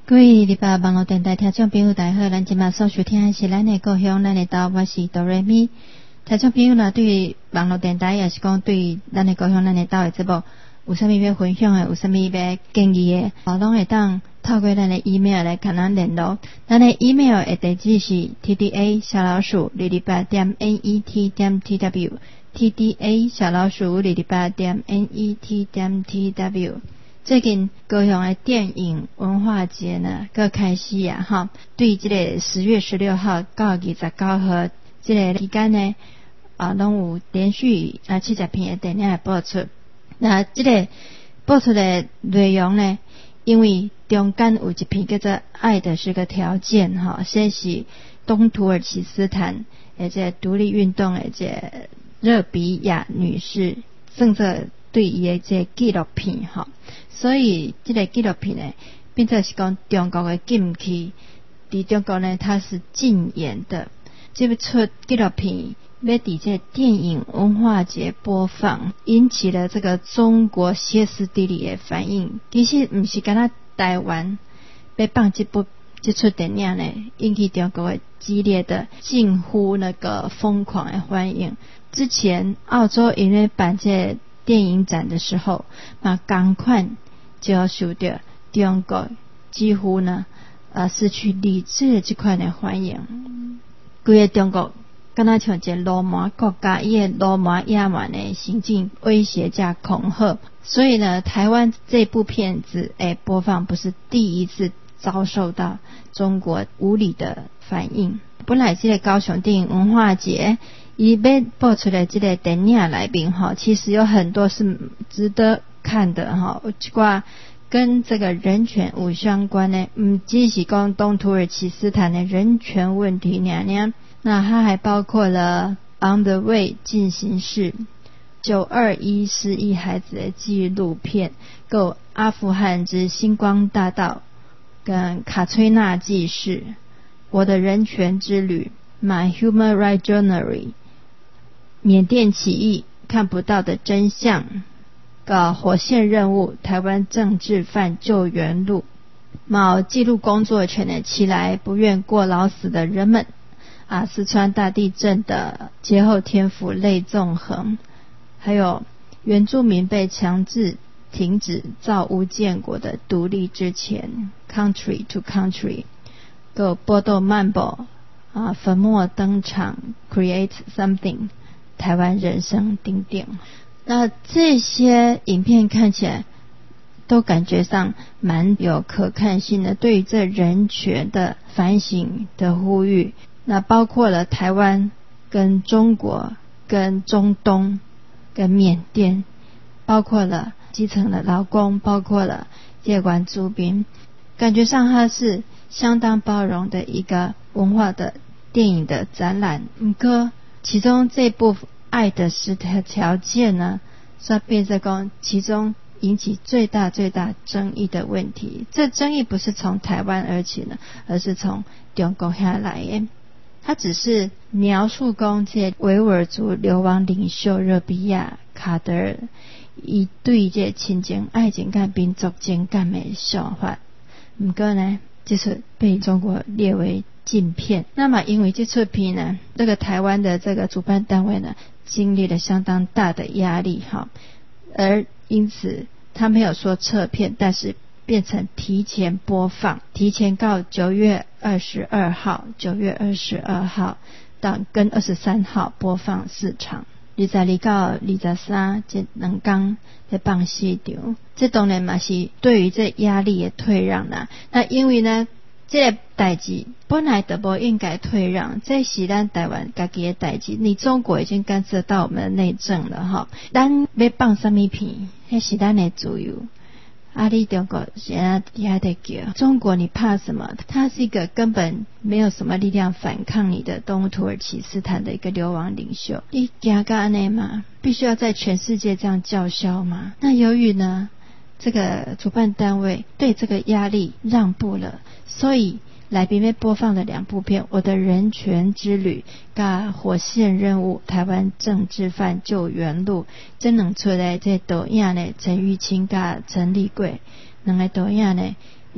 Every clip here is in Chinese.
各位礼拜网络电台听众朋友大家好，咱今麦所收听的是咱的故乡咱的岛，我是哆瑞咪。听众朋友呢，对网络电台也是讲对咱的故乡咱的岛的节目有啥物要分享的，有啥物要建议的，拢会当透过咱的 email 来跟咱联络。咱的 email 的地址是 tda228.net.tw tda228.net.tw。最近高雄的电影文化节呢，佮开始啊哈。对这个10月16号到29号这个期间呢，拢有连续70片的电影的播出。那这个播出的内容呢，因为中间有一片叫做《爱的是个条件》哈，这是东土耳其斯坦的这独立运动的这热比亚女士正在对伊的这纪录片哈。所以这个纪录片呢，变作是讲中国的禁区，在中国呢它是禁演的。这出纪录片要在这电影文化节播放，引起了这个中国歇斯底里的反应。其实不是干那台湾要放这出电影呢，引起中国的激烈的近乎那个疯狂的反应。之前澳洲因为办这电影展的时候，赶快就要受到中国几乎呢失去理智的这款的反应。规个中国敢若像一个罗马国家，伊个罗马野蛮的行径威胁加恐吓。所以呢，台湾这部片子播放不是第一次遭受到中国无理的反应。本来这个高雄电影文化节伊要播出来这个电影内面其实有很多是值得看的有一寡跟这个人权有相关的，只是讲东土耳其斯坦的人权问题那它还包括了 On the Way 进行式、921失忆孩子的纪录片，够阿富汗之星光大道跟卡崔娜记事、我的人权之旅 My Human Rights Journey、缅甸起义看不到的真相、火线任务、台湾政治犯救援录、记录工作权的起来不愿过劳死的人们四川大地震的劫后天府泪纵横，还有原住民被强制停止造屋建国的独立之前 Country to Country， 波豆曼波粉墨登场 Create Something， 台湾人生顶顶。那这些影片看起来都感觉上蛮有可看性的，对于这人权的反省的呼吁，那包括了台湾跟中国跟中东跟缅甸，包括了基层的劳工，包括了这原住民，感觉上它是相当包容的一个文化的电影的展览。不过其中这部爱的10条件呢，说变成讲其中引起最大争议的问题。这争议不是从台湾而起呢，而是从中国下来的。他只是描述讲这维吾尔族流亡领袖热比亚卡德尔伊对这亲情爱情跟民族情感的想法，不过呢就是被中国列为禁片。那么因为这出片呢，这个台湾的这个主办单位呢经历了相当大的压力而因此他没有说撤片，但是变成提前播放，提前到9月22号到跟23号播放4场，22到23这2天在放4场。这当然嘛是对于这压力的退让啦。那因为呢这个代志本来就不应该退让，这是咱台湾自己的代志，你中国已经干涉到我们的内政了咱要放什么片那是咱的自由你中国现在底下在叫中国，你怕什么？它是一个根本没有什么力量反抗你的东土耳其斯坦的一个流亡领袖，你怕到这样吗？必须要在全世界这样叫嚣吗？那由于呢这个主办单位对这个压力让步了，所以来宾被播放了2部片，我的人权之旅跟火线任务台湾政治犯救援录。这2出的这导演呢陈玉清跟陈立贵2个导演呢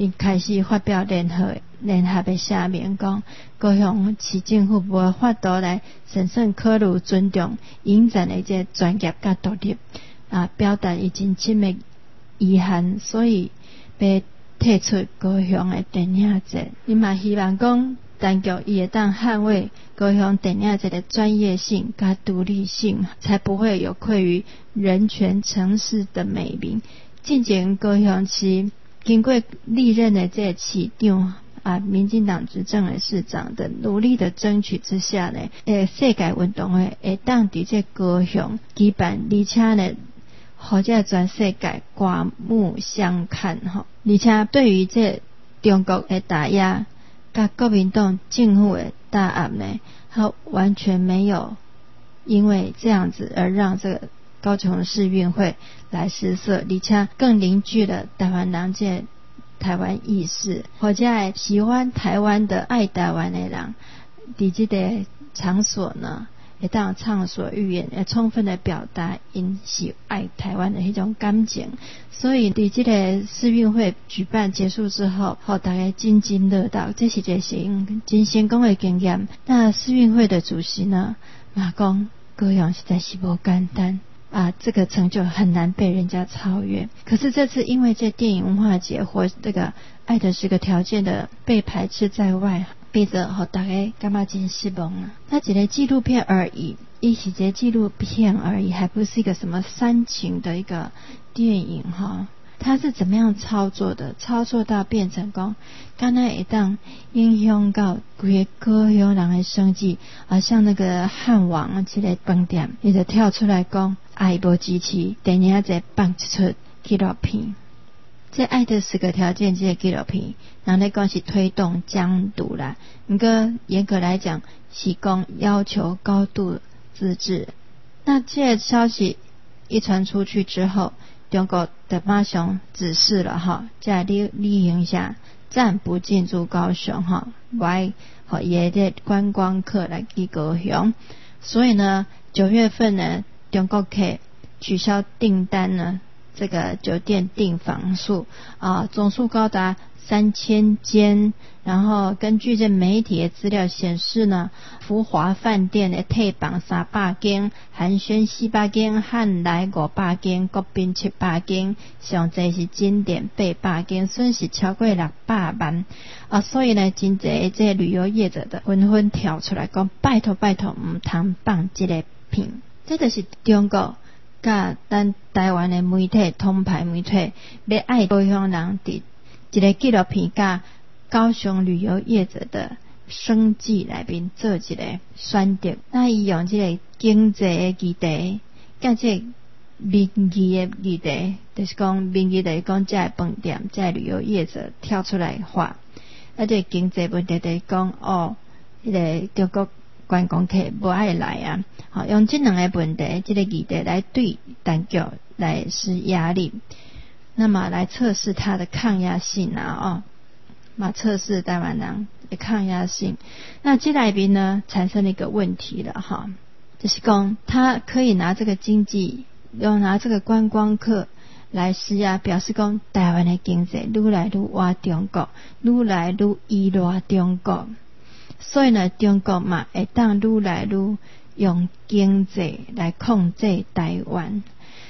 伊开始发表联合的声明讲，高雄市政府无法度来审慎考虑尊重影展的这专业甲独立表达伊真深的遗憾，所以要退出高雄的电影节。伊嘛希望讲当局伊会当捍卫高雄电影节的专业性甲独立性，才不会有愧于人权城市的美名。进前高雄市经过历任的这市长民进党执政的市长的努力的争取之下呢，世界运动会会当伫这高雄举办，而且呢，或者全世界刮目相看吼。而且对于这中国的打压，甲国民党政府的打压呢，他完全没有因为这样子而让这个高雄市运会来失色，而且更凝聚了台湾人这台湾意识，或者喜欢台湾的爱台湾的人，伫这个场所呢，会当畅所欲言，会充分的表达因喜爱台湾的迄种感情。所以伫这个世运会举办结束之后，大家津津乐道，这是一个真成功的经验。那世运会的主席呢，嘛讲高雄实在是不简单这个成就很难被人家超越。可是这次因为这电影文化节或这个爱的10个条件的被排斥在外，逼着大家感觉真失望那一个纪录片而已，一是一个纪录片而已，还不是一个什么煽情的一个电影它是怎么样操作的？操作到变成讲，刚才会当影响到规个高雄人的生计像那个汉王这个饭店，伊就跳出来讲，伊无支持电影节放一出纪录片。这爱的10个条件这个纪录片，人咧讲是推动疆独啦，不过严格来讲是讲要求高度自治。那这个消息一传出去之后，中国的马上指示了在例行下暂不进驻高雄外也的观光客来去高雄。所以呢9月份呢，中国可以取消订单呢，这个酒店订房数总数高达3000间。然后根据这媒体的资料显示呢，福华饭店的退房300间，寒暄400间，汉来500间，国宾700间，上济是景点800间，损失超过600万所以呢真济这旅游业者的纷纷跳出来讲，拜托唔通放这个片。这就是中国甲咱台湾的媒体统派媒体要爱高雄人伫一个纪录片甲高雄旅游业者的生计内面做一个选择。那伊用这个经济的议题甲这个民意的议题，就是讲民意就是讲这个饭店这个旅游业者跳出来话，这经济问题就是讲那个中国观光客不爱来用这两个问题这个议题来对当局来施压力，那么来测试它的抗压性测试台湾人的抗压性。那这内面呢产生了一个问题了就是讲他可以拿这个经济拿这个观光客来施压，表示讲台湾的经济愈来愈歪中国，愈来愈依赖中国。所以呢中国嘛会当愈来愈用经济来控制台湾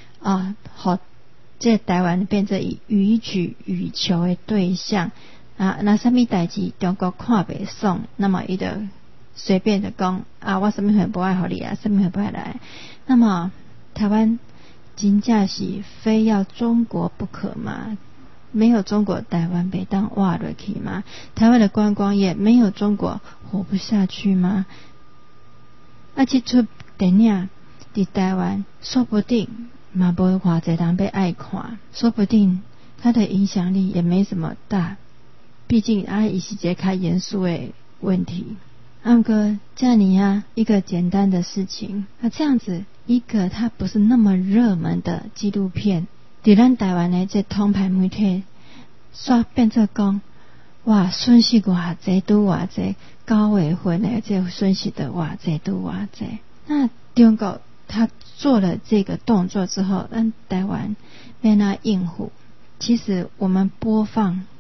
这台湾变成予取予求的对象那什么代志中国看不爽，那么他就随便的讲我什么会不爱给你什么会不爱来。那么台湾真正是非要中国不可吗？没有中国台湾被当挖下去吗？台湾的观光业没有中国活不下去吗？这出电影在台湾说不定嘛没偌济人要爱看，说不定它的影响力也没什么大，毕竟也是一个较严肃的问题。不过这样一个简单的事情这样子一个它不是那么热门的纪录片，在咱台湾的这统派媒体煞变做讲哇损失偌济拄偌济，9月份的这损失的偌济拄偌济。那中国他做了这个动作之后，咱台湾要哪应付？其实我们播放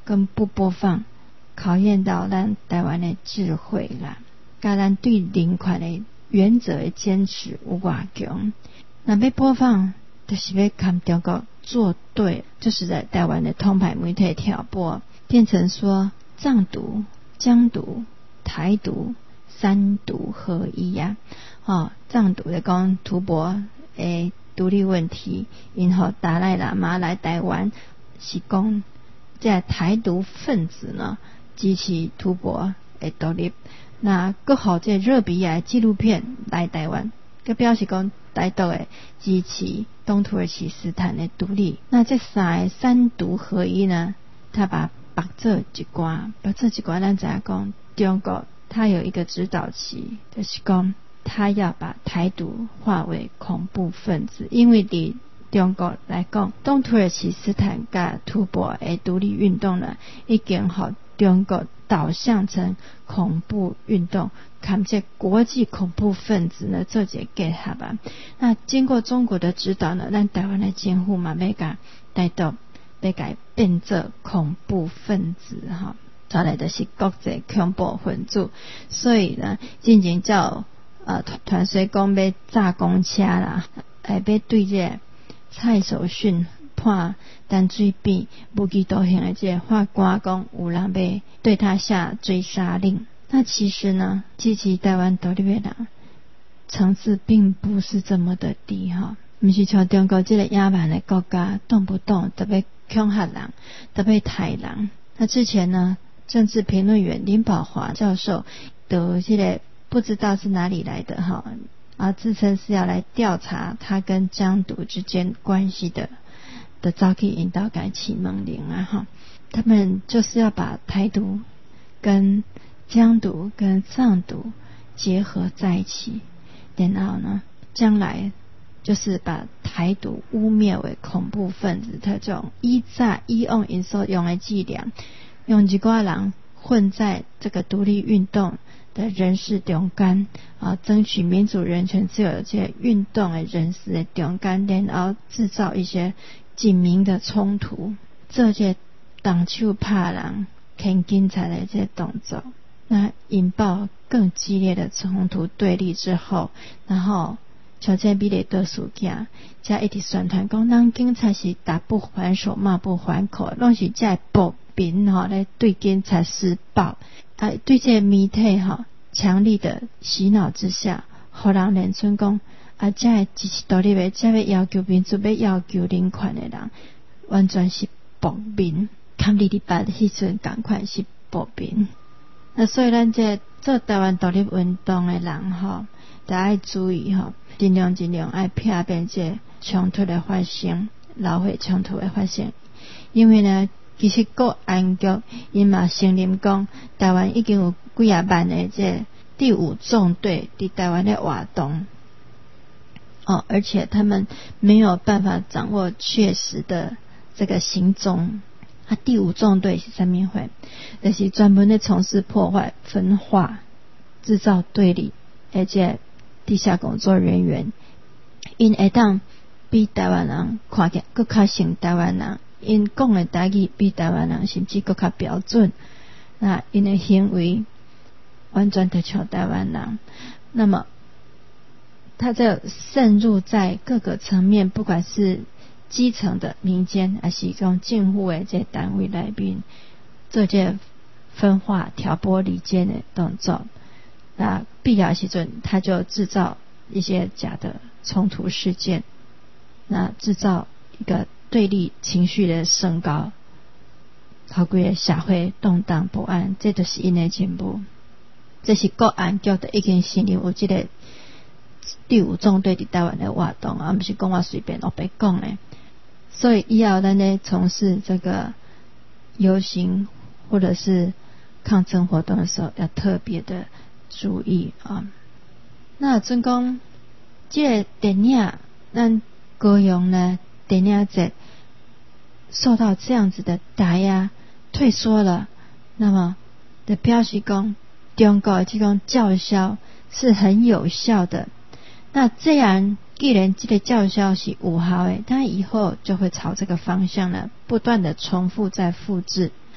跟不播放，考验到咱台湾的智慧啦，甲咱对人权的原则的坚持有偌强。那要播放，就是要跟中国作对，就是在台湾的通牌媒体挑拨，变成说藏独、疆独、台独三独合一啊。藏独的讲吐蕃的独立问题，然后达赖喇嘛来台湾，是讲这台独分子呢支持吐蕃的独立。那搁好这热比亚纪录片来台湾，佮表示讲台独的支持东土耳其斯坦的独立。那这三独合一呢，他把绑这一关，咱知影讲中国他有一个指导期，就是讲他要把台独化为恐怖分子，因为对中国来讲，东土耳其斯坦甲吐蕃的独立运动呢，已经和中国导向成恐怖运动，看这国际恐怖分子呢做一个结合吧。那经过中国的指导呢，咱台湾的政府嘛要甲台独要甲变做恐怖分子哈，再来就是国际恐怖分子，所以呢，真正叫团水讲要炸公车啦，要对这蔡守训判淡水边无期徒刑的这法官讲有人要对他下追杀令。那其实呢，支持台湾独立的人层次并不是这么的低哈，不是像中国这个野蛮的国家，动不动特别恐吓人，特别杀人。那之前呢，政治评论员林保华教授得这个不知道是哪里来的哈自称是要来调查他跟疆独之间关系的早期引导改启蒙令啊哈，他们就是要把台独跟疆独跟藏独结合在一起，然后呢，将来就是把台独污蔑为恐怖分子，他这种以用因所用的伎俩，用一寡人混在这个独立运动的人士中间争取民主人权自由的这些运动的人士的中间，然后制造一些警民的冲突，这些动手拍人牵警察的这些动作，那引爆更激烈的冲突对立之后，然后像这比例的事件，才一直宣传讲咱警察是打不还手骂不还口，拢是这暴民来对警察施暴对这媒体强力的洗脑之下，互人认准讲这支持独立的，这要求民主要求人权的人，完全是暴民，跟228的迄阵同款是暴民。那所以咱这做台湾独立运动的人都要注意尽量要避免这冲突的发生，老血冲突的发生。因为呢，其实国安局因嘛承认讲，台湾已经有几啊万的这第5纵队在台湾的活动而且他们没有办法掌握确实的这个行踪。第5纵队是什么会？就是专门的从事破坏、分化、制造对立，而且地下工作人员，因会当比台湾人看起来更较像台湾人，因讲的台语比台湾人甚至更较标准。那因的行为完全的像台湾人，那么他就渗入在各个层面，不管是基层的民间还是讲政府的这单位内面，做这分化挑拨离间的动作。那必要时阵他就制造一些假的冲突事件，那制造一个对立情绪的升高，搞规社会动荡不安，这就是因的进步。这是国安局的已经承认有这个第5纵队在台湾的活动不是讲我随便白讲的。所以以后咱咧从事这个游行或者是抗争活动的时候，要特别的注意那总讲这个电影，咱高雄呢电影节受到这样子的打压退缩了，那么的表示讲中国的这种叫嚣是很有效的。那这样既然这个叫嚣是有效的，它以后就会朝这个方向呢不断的重复再复制。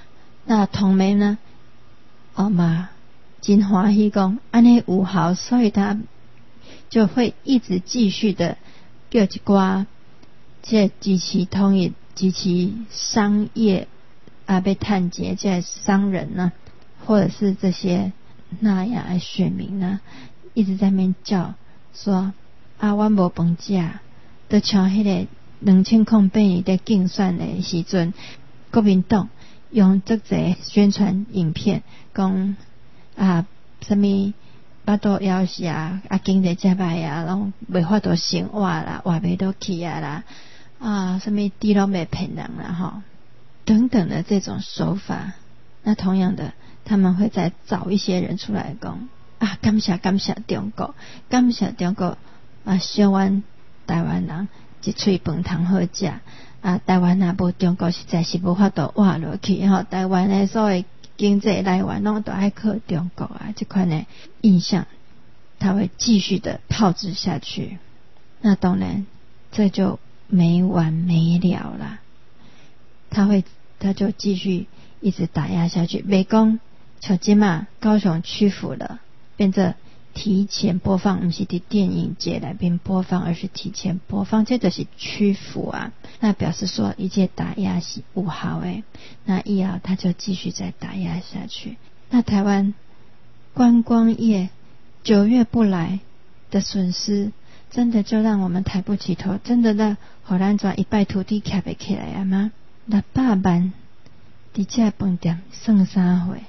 那同媒呢嘛真欢喜讲安尼有效，所以他就会一直继续的叫一寡这支持统一支持商业要赚钱这商人呢，或者是这些那样的选民呢，一直在那边叫说我无饭吃，就像迄个2008年在竞选的时阵，国民党用这个宣传影片讲什么巴肚枵死经济这歹拢袂法度生活啦，活袂倒去啦什么猪拢袂骗人啦等等的这种手法。那同样的，他们会再找一些人出来讲感谢中国，感谢中国小阮台湾人一喙饭通好食台湾若无中国实在是无法度活落去台湾的所谓经济来源拢都爱靠中国这款的印象它会继续的炮制下去。那当然这就没完没了啦，他就继续一直打压下去。袂讲像现在高雄屈服了，变成提前播放，不是在电影节那边播放，而是提前播放，这就是屈服那表示说一切打压是有效的，那以后他就继续再打压下去。那台湾观光业9月不来的损失，真的就让我们抬不起头，真的让予咱全一败涂地徛不起来吗？600万在这饭店算啥货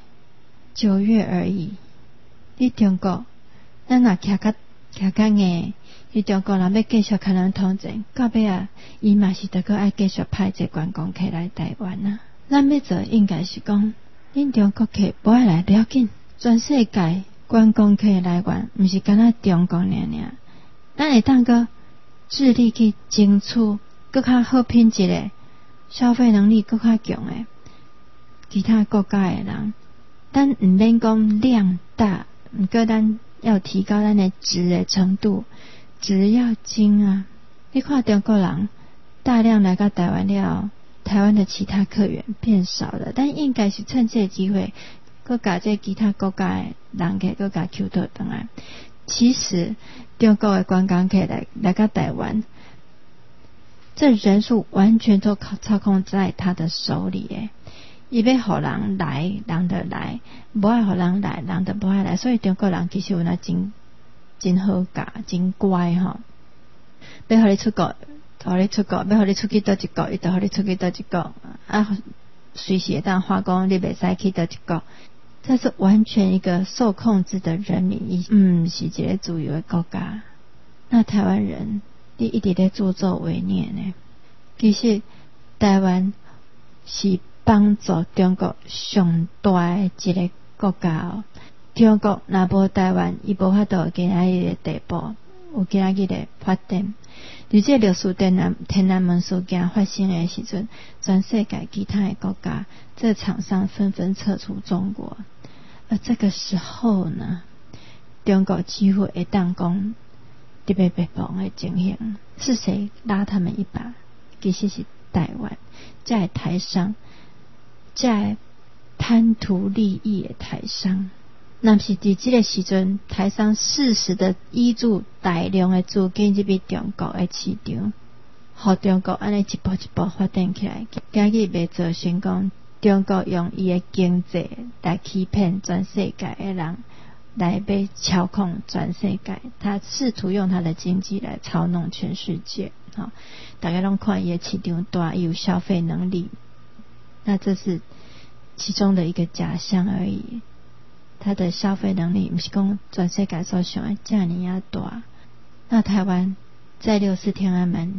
？9月而已。你中国咱若徛较硬，你中国人要继续甲咱统战，到尾伊嘛是得个爱继续派这观光客来台湾咱要做应该是讲，恁中国客不爱来不要紧，全世界观光客来源不是干那中国尔，咱会当个致力去争取更较好品质的消费能力更较强的其他国家的人，咱唔免讲量大，不过咱要提高咱的质的程度，质要精你看中国人大量来到台湾了，台湾的其他客源变少了，但应该是趁这个机会搁把这其他国家的人给搁把吸倒转来。其实中国的观光客来到台湾，这人数完全都操控在他的手里伊要互人来，人就来；无爱互人来，人就无爱来。所以中国人其实有那真好教，真乖要互你出国，互你出国；要互你出去倒一国，伊就互你出去倒一国。随时会当话讲你袂使去倒一国。这是完全一个受控制的人民，是一个自由的国家。那台湾人，你一直在助纣为虐呢？其实台湾是帮助中国上大的一个国家中国若无台湾，伊无法度今仔日的地步，有今仔日的发展。而这六四天安门事件发生的时阵，全世界其他的国家，这厂商纷纷撤出中国。而这个时候呢，中国几乎会当讲特别被绑的情形，是谁拉他们一把？其实是台湾，在台商，在贪图利益的台商。那是在这个时阵，台商适时的挹注大量的资金入去中国的市场，让中国安尼一步一步发展起来。今日要造成讲中国用伊的经济来欺骗全世界的人，来被操控全世界。他试图用他的经济来操弄全世界。大家拢看伊的市场大，有消费能力，那这是其中的一个假象而已。他的消费能力不是讲全世界所想的这么大。那台湾在6·4天安门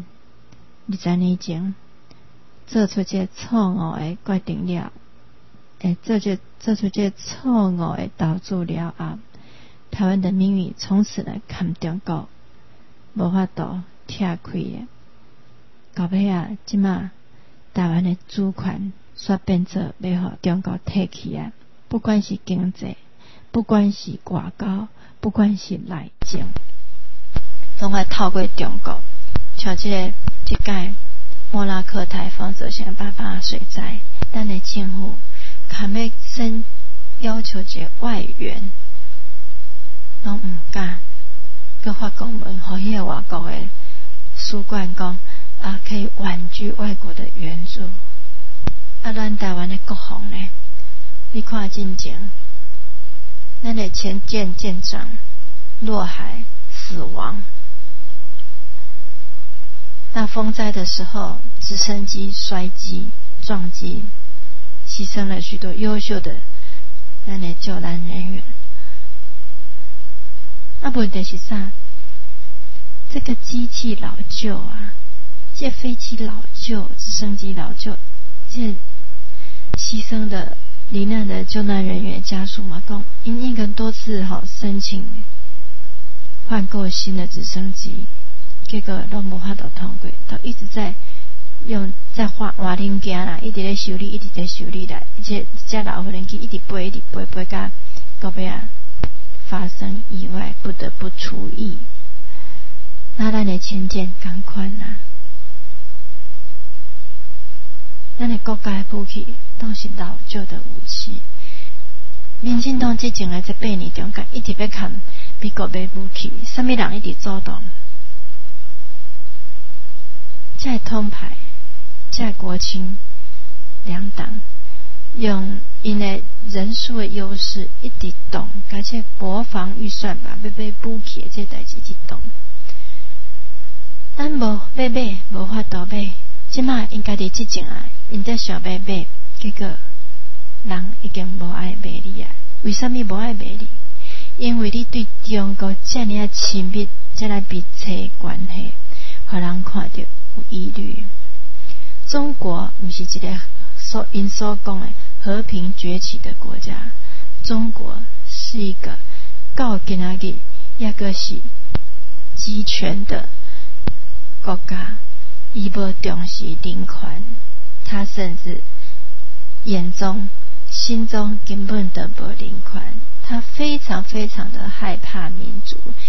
20年前做出这错误的决定了，做出这错误的导致了台湾的命运从此呢，看中国无法度拆开的。到尾现在台湾的主权煞变做要互中国摕去不管是经济，不管是外交，不管是内政，拢要透过中国。像这届莫拉克台风造成8·8水灾，咱的政府还要先要求一个外援，拢唔敢，佮发公文，互迄个外国的使馆讲啊，可以婉拒外国的援助。啊，咱台湾的国防呢？你看进前，咱的前舰舰长落海死亡。那风灾的时候，直升机摔机撞击，牺牲了许多优秀的咱的救难人员。那问题是啥？这个机器老旧啊，这飞机老旧，直升机老旧，这牺牲的罹难的救难人员家属嘛，讲因跟多次申请换购新的直升机，结果都无法度通过，都一直在换零件啦，一直在修理，一直在修理啦，而且这老飞机一直飞，到尾啊发生意外，不得不除役。那咱的前舰同款啊，咱的国家的武器都是老旧的武器。民进党之前的这8年中间，一直要看美国买武器，什么人一直主动？这通牌，这国青两党用因的人数的优势一直动，而且国防预算吧，要买武器的这代志一直动。咱无要买，无法度买。即马因家己即阵啊，因在想要买，结果人已经无爱买你啊。为什么无爱买你？因为你对中国这样啊亲密、这样密切关系，互人看到有疑虑。中国不是一个因所讲的和平崛起的国家，中国是一个到今仔日也个是集权的国家，伊无重视人权，他甚至心中根本的无人权，他非常非常的害怕民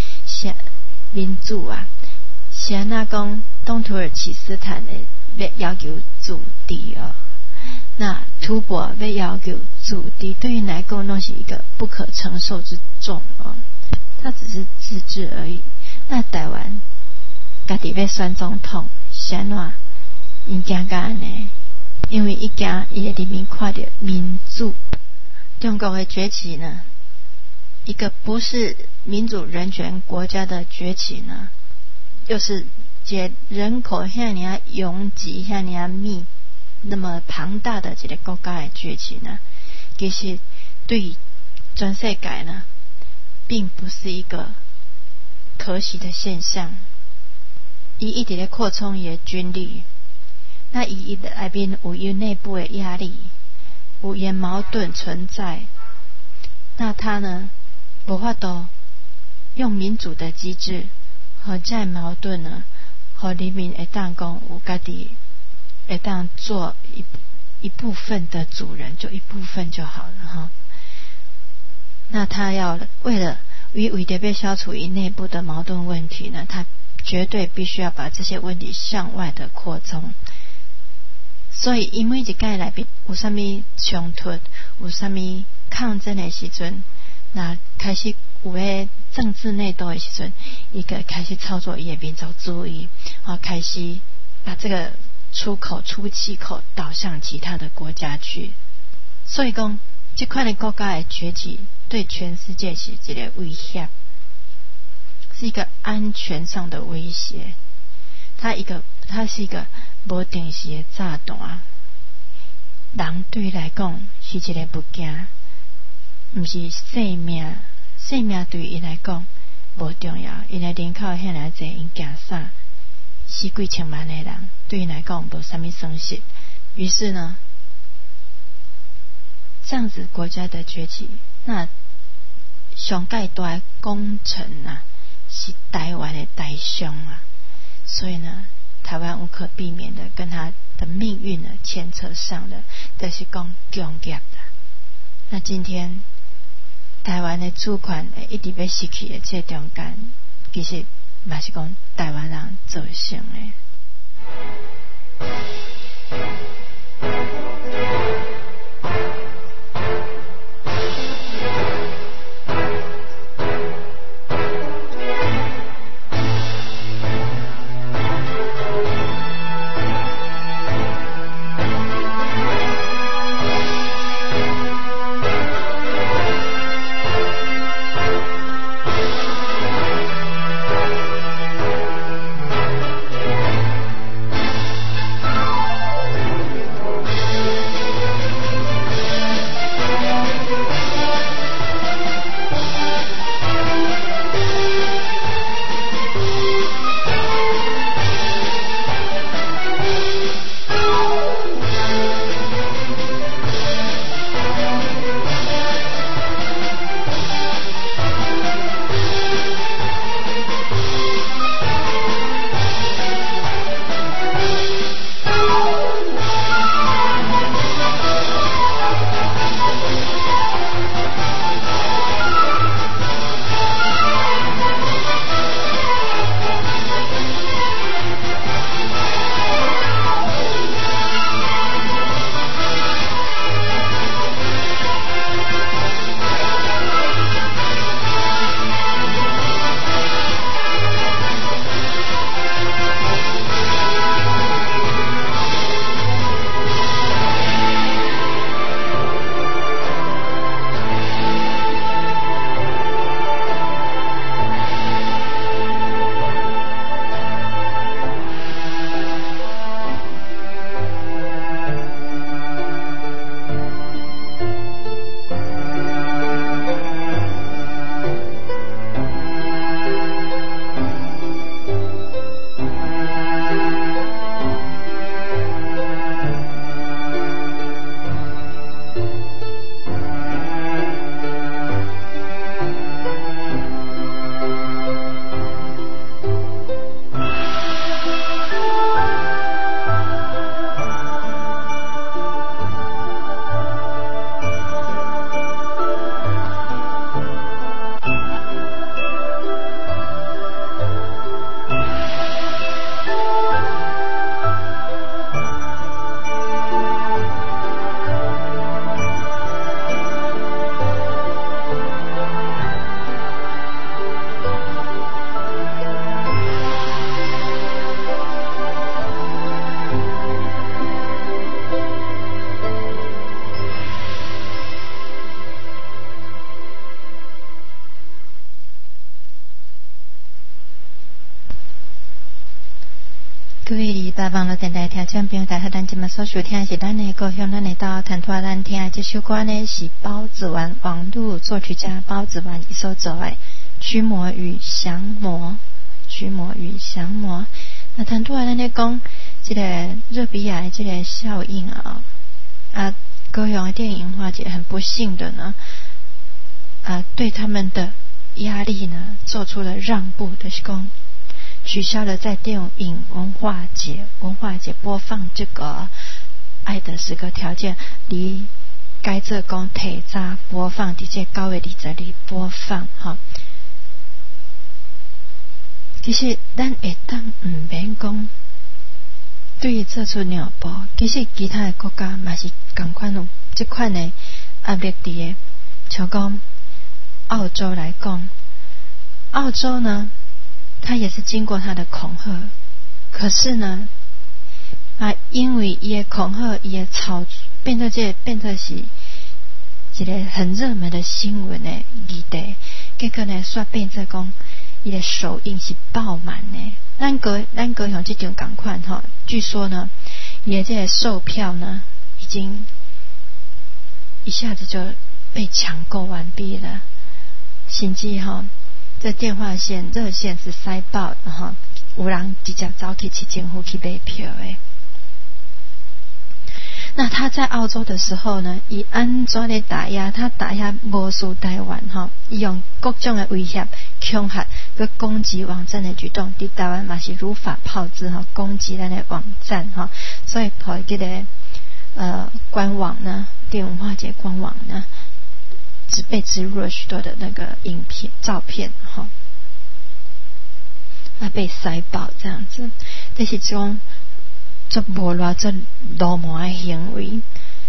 主啊！像那讲东土耳其斯坦的要要求主地哦，那吐蕃要要求主地，对于来讲那是一个不可承受之重哦。他只是自治而已。那台湾家己要选总统，先怎因惊甲安尼？因为伊惊伊的人民看到民主。中国的崛起呢，一个不是民主人权国家的崛起呢，又是这人口遐尔拥挤、遐尔密、那么庞大的这个国家的崛起呢，其实对全世界呢，并不是一个可喜的现象。伊一直在扩充伊的军力，那伊的内面有伊内部的压力，有伊的矛盾存在。那他呢，无法度用民主的机制和这矛盾呢，和人民会当讲有家己会当做一部分的主人，就一部分就好了哈。那他要为了要消除伊内部的矛盾问题呢，他绝对必须要把这些问题向外的扩充。所以因为一届内面有啥物冲突，有啥物抗争的时阵，那开始有迄政治内斗的时阵，一个开始操作伊的民族主义，开始把这个出气口导向其他的国家去。所以讲，这款的国家的崛起对全世界是一个威胁，是一个安全上的威胁。它是一个无定时的炸弹。人对来讲是一个物件，不是生命。生命对伊来讲无重要，因为人口遐尔济，因惊啥？死几千万的人，对伊来讲无啥物损失。于是呢，这样子国家的崛起，那上界大的工程啊，是台湾的大伤啊。所以呢，台湾无可避免的跟他的命运呢牵扯上了，就是讲共业的。那今天台湾的主权一直要失去的这中间，其实嘛是讲台湾人造成的。 各位礼拜网络电台听众朋友，大家咱今麦所收听的是咱的高雄咱的岛谈拖咱听的这首歌呢，是包子丸网络作曲家包子丸一所做的《驱魔与降魔》。驱魔与降魔，那谈拖咱咧讲这个热比亚的这个效应高雄的电影化节很不幸的呢，对他们的压力呢做出了让步的是讲。取消了在电影文化节播放这个爱的10个条件，离该这讲提早播放，伫这9月20日播放哈。其实咱会当唔免讲对于做出让步，其实其他的国家嘛是同款有这款的压力伫的，像讲澳洲来讲，澳洲呢。他也是经过他的恐吓，可是呢，因为伊的恐吓，伊的炒变成是一个很热门的新闻的议题，结果呢，煞变成讲伊的首映是爆满的。咱高雄这种同款哈，据说呢，伊的这个售票呢，已经一下子就被抢购完毕了，甚至哈。这电话线热线是塞爆的哈，有人直接走去政府去买票诶。那他在澳洲的时候呢，以安怎的打压？他打压无输台湾哈，以用各种的威胁、恐吓、跟攻击网站的举动，对台湾嘛是如法炮制哈，攻击咱的网站哈，所以跑这个官网呢，电文化节官网呢。只被植入了许多的那个影片、照片，哈，被塞爆这样子，这是种这无赖、这流氓的行为。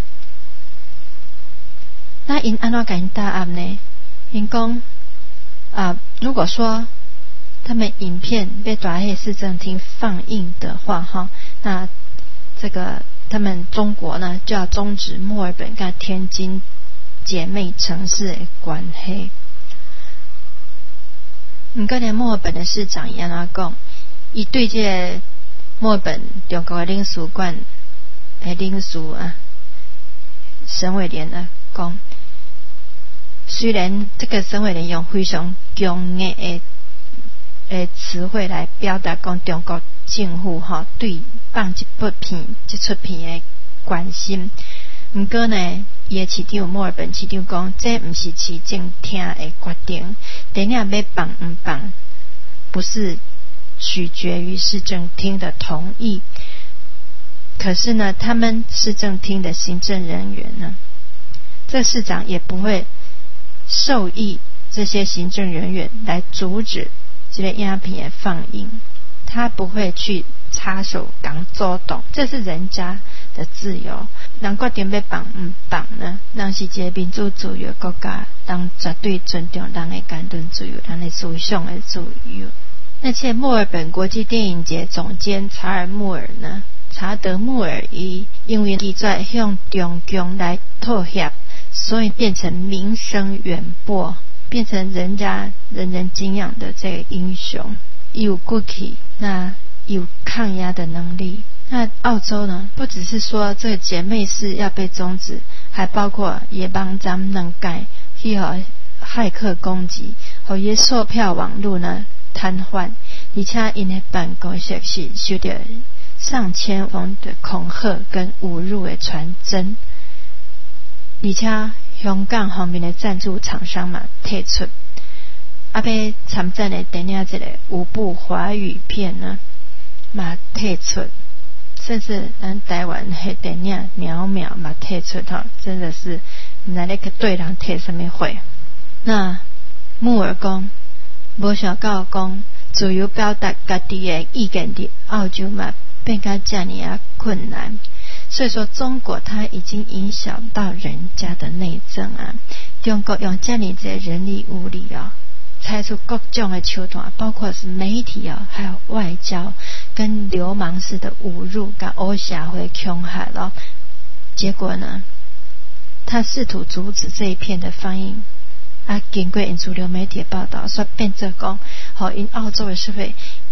那因安怎给因答案呢？因讲如果说他们影片被大黑市政厅放映的话，哈，那这个他们中国呢就要终止墨尔本跟天津。姐妹城市的关系，不过呢，墨尔本的市长伊安怎讲？伊对这个墨尔本中国的领事馆的领事沈伟莲呢讲，虽然这个沈伟莲用非常强硬的词汇来表达讲中国政府对放这出片的关心，不过呢。伊的市长墨尔本市长讲，这不是市政厅的决定，电影要放唔放，不是取决于市政厅的同意。可是呢，他们市政厅的行政人员呢，这市长也不会授意这些行政人员来阻止这个影片的放映，他不会去插手讲阻挡，这是人家的自由。人决定要放唔放呢？人是一个民主自由的国家，人绝对尊重人的言论自由、人的思想的自由。那且墨尔本国际电影节总监查德穆尔因为伊在向中共来妥协，所以变成名声远播，变成人家人人敬仰的这个英雄，有骨气，那有抗压的能力。那澳洲呢，不只是说这个姐妹市要被终止，还包括也帮咱能改去骇客攻击，和也售票网络呢瘫痪，而且因的办公室是受到上千封的恐吓跟侮辱的传真，而且香港方面的赞助厂商嘛退出，要参战的电影这个5部华语片呢嘛退出。甚至咱台湾的电影苗苗嘛退出真的是不知道对人退什么会。那穆尔讲没想到讲自由表达家己的意见的澳洲嘛变得这么困难，所以说中国它已经影响到人家的内政中国用这么多人力物力采取各种的手段，包括是媒体还有外交跟流氓式的侮辱跟欧社会恐吓结果呢，他试图阻止这一片的放映经过因主流媒体的报道，说变成讲因澳洲的社会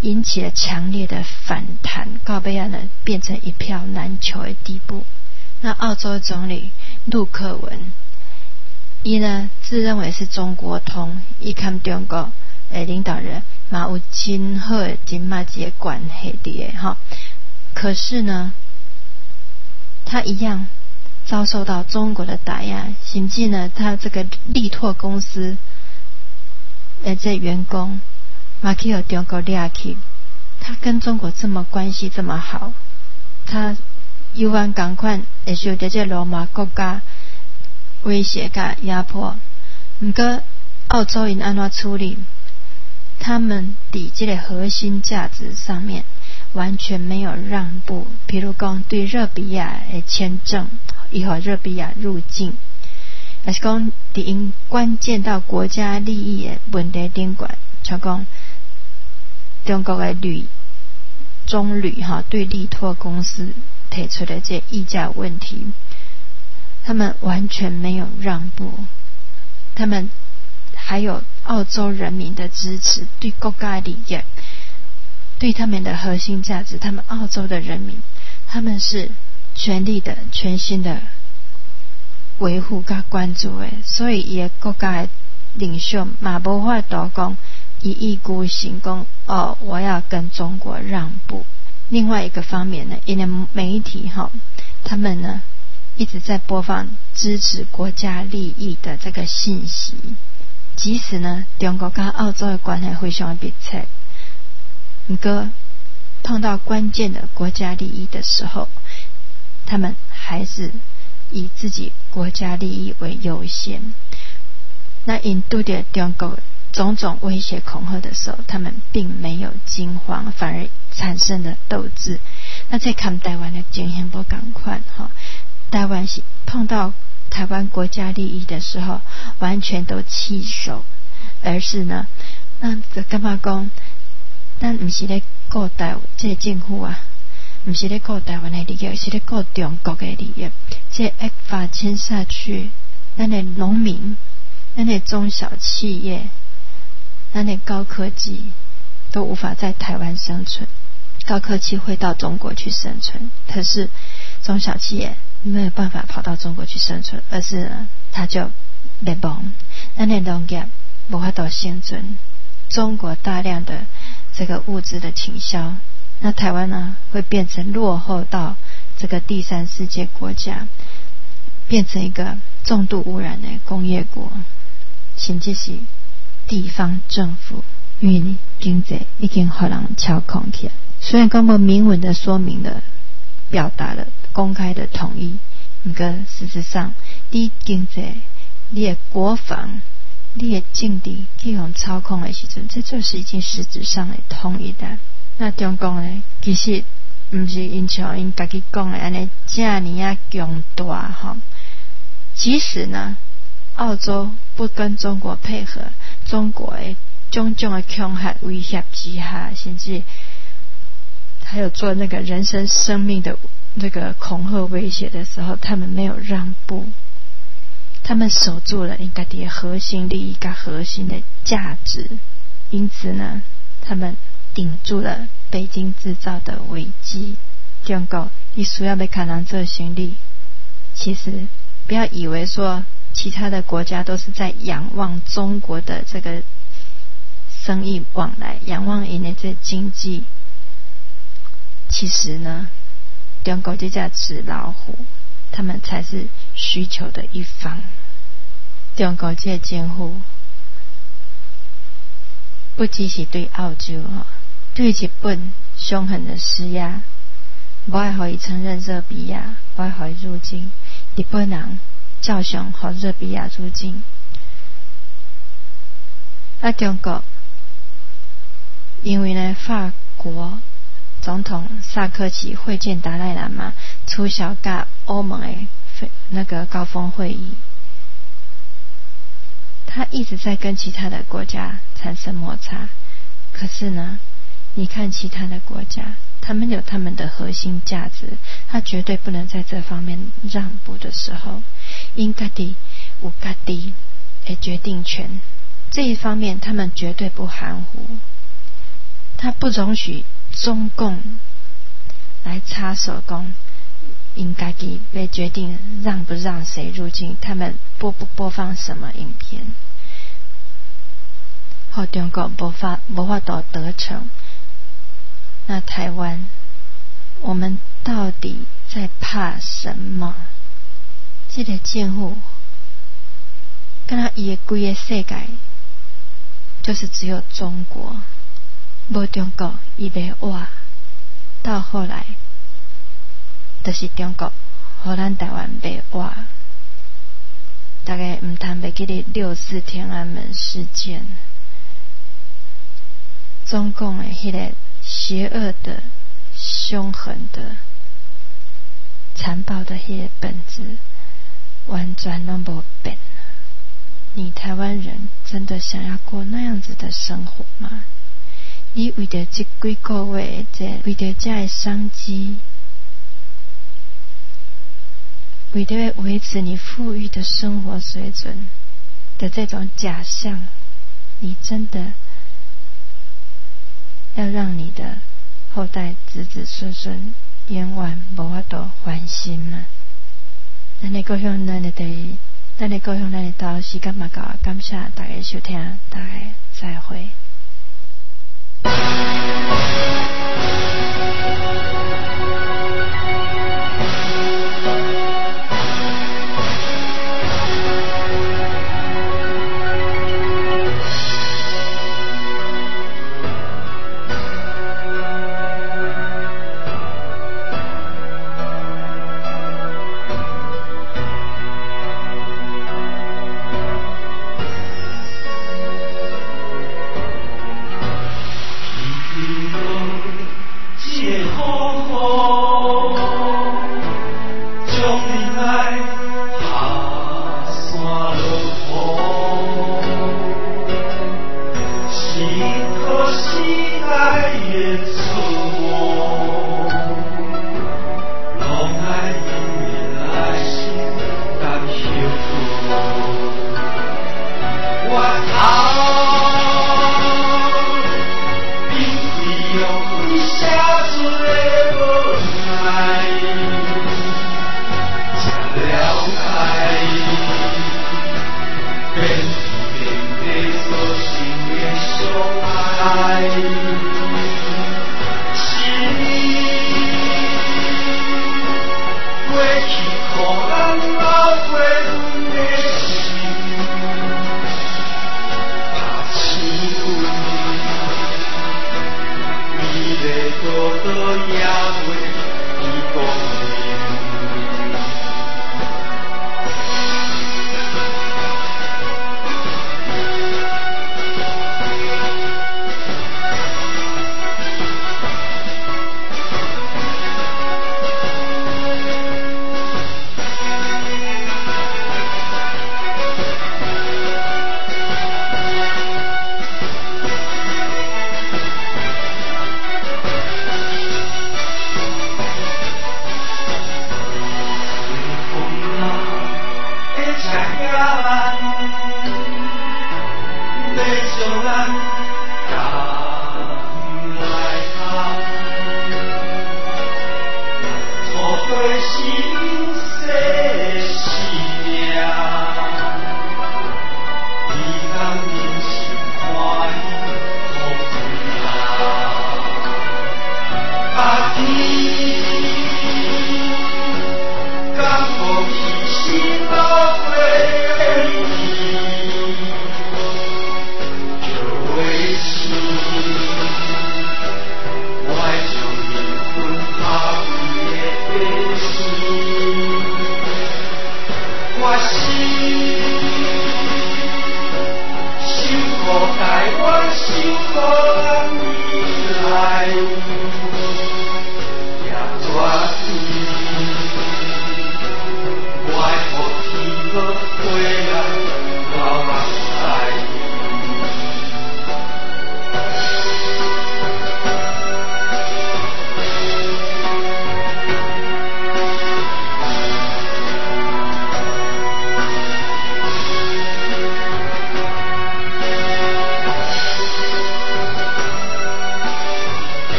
引起了强烈的反弹，到尾呢变成一票难求的地步。那澳洲总理陆克文，伊呢自认为是中国通，伊跟中国的领导人嘛有真好的真密切的关系的哈。可是呢，他一样遭受到中国的打压，甚至呢，他这个力拓公司这员工嘛去和中国抓去，他跟中国这么关系这么好，他有关同款会受到这罗马国家威胁甲压迫。不过澳洲因安怎处理？他们在这个核心价值上面完全没有让步。比如讲对热比亚的签证，以后热比亚入境，还是讲在因关键到国家利益的问题顶管，像讲中国的中旅对力拓公司提出的这议价问题，他们完全没有让步。他们还有澳洲人民的支持，对国家利益，对他们的核心价值，他们澳洲的人民，他们是全力的、全心的维护跟关注的。所以伊的国家的领袖嘛无法度讲一意孤行，讲我要跟中国让步。另外一个方面呢，因为媒体他们呢一直在播放支持国家利益的这个信息，即使呢中国跟澳洲的关系非常密切，不过碰到关键的国家利益的时候，他们还是以自己国家利益为优先。那因对着中国种种威胁恐吓的时候，他们并没有惊慌，反而产生了斗志。那在看台湾的情形不赶快台湾是碰到台湾国家利益的时候，完全都弃守，而是呢，那就干嘛讲？咱不是在顾台湾这政府啊，不是在顾台湾的利益，是在顾中国的利益。这发展下去，咱的农民、咱的中小企业、咱的高科技都无法在台湾生存，高科技会到中国去生存，可是中小企业没有办法跑到中国去生存，而是呢，它就灭亡。咱的农业无法度生存，中国大量的这个物质的倾销，那台湾呢会变成落后到这个第三世界国家，变成一个重度污染的工业国，甚至是地方政府因为经济已经互人操控起来。虽然讲无明文的说明了表达了公开的同意，不过事实上你经济、你的国防、你的政治去用操控的时阵，这就是已经实质上的统一的。那中国呢，其实不是因像因自己讲的安尼这样强大即使呢澳洲不跟中国配合，中国的种种的恐吓威胁之下，甚至还有做那个人身生命的那个恐吓威胁的时候，他们没有让步，他们守住了应该的核心利益跟核心的价值。因此呢，他们顶住了北京制造的危机。中国你需要被看人做行李，其实不要以为说其他的国家都是在仰望中国的这个生意往来，仰望因的这经济。其实呢，中国这叫纸老虎，他们才是需求的一方。中国这政府不只是对澳洲对日本凶狠的施压，不爱予伊承认热比亚，不爱予伊入境，日本人照常予热比亚入境。中国因为呢，法国总统萨科齐会见达赖喇嘛，促销甲欧盟的那个高峰会议，他一直在跟其他的国家产生摩擦。可是呢，你看其他的国家，他们有他们的核心价值，他绝对不能在这方面让步的时候，因家己有家己的决定权，这一方面他们绝对不含糊。 他不容许中共来插手讲应该被决定让不让谁入境，他们播不播放什么影片，后中国无法度得逞。那台湾，我们到底在怕什么？这个政府跟他伊的规个世界就是只有中国，无中国伊袂活。到后来就是中国互咱台湾袂活。大概唔通袂记得6·4天安门事件，中共的迄个邪恶的、凶狠的、残暴的迄个本质，完全都无变。你台湾人真的想要过那样子的生活吗？你为着这几个月，为着这的商机，为着维持你富裕的生活水准的这种假象，你真的要让你的后代子子孙孙永远无法度翻身吗？咱的故乡，咱的岛时间嘛到，感谢大家收听，大家再会。